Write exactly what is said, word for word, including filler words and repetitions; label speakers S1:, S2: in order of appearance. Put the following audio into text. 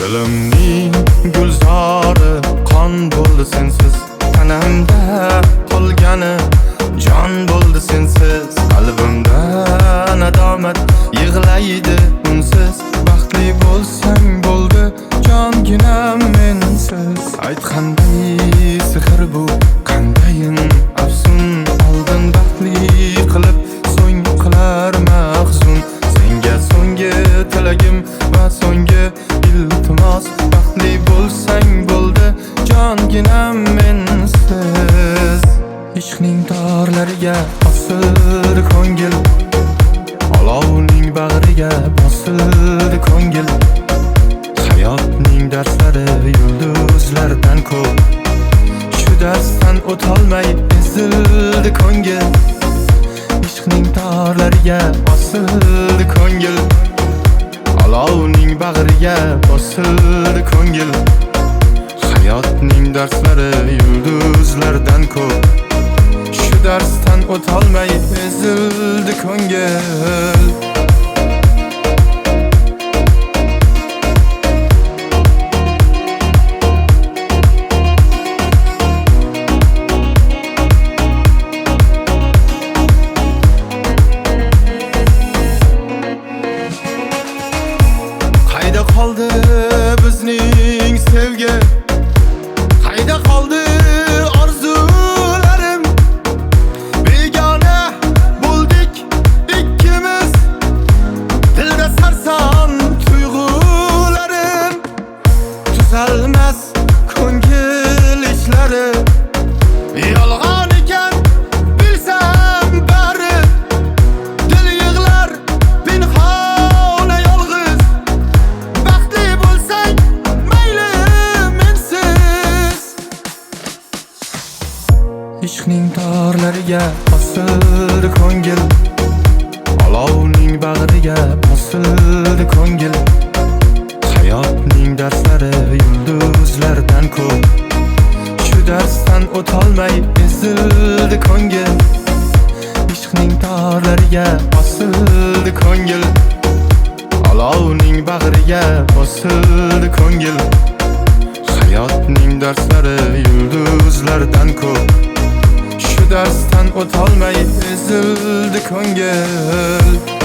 S1: Dilimning gulzori qon bo'ldi sensiz, tanamda qolgani jon bo'ldi sensiz. Qalbimda nadomat yig'laydi unsiz. Baxtli bo'lsang bo'ldi jonginam mensiz. Aytganday sehr bu qandayin afsun, oldin baxtli qilib so'ng qilar mahzun. Senga so'nggi tilagim va so'nggi iltimos, baxtli bo'lsang bo'ldi jonginam mensiz. Ishqning torlariga osildi ko'ngil, olovning bag'riga bosildi ko'ngil. Hayotning darslari yulduzlardan ko'p, shu darsdan o'tolmay ezildi ko'ngil. Ishqning torlariga osildi ko'ngil, olovning bag'riga bosildi ko'ngil. Hayotning darslari yulduzlardan ko'p, shu darsdan o'tolmay ezildi ko'ngil. Qayda qoldi bizning sevgi? Qayda qoldi orzularim? Begona bo'ldik ikkimiz, dilda sarson tuyg'ularim. Tuzalmas ko'ngil ishlari, yolg'on ekan bilsam bari. Dil yig'lar pinhona yolg'iz, baxtli bo'lsang mayli mensiz. Ishqning torlariga osildi ko'ngil, olovning bag'riga bosildi ko'ngil. Hayotning darslari yulduzlardan ko'p, shu darsdan o'tolmay ezildi ko'ngil. Ishqning torlariga osildi ko'ngil, olovning bag'riga bosildi ko'ngil. Hayotning darslari yulduzlardan ko'p, shu darsdan o'tolmay ezildi ko'ngil.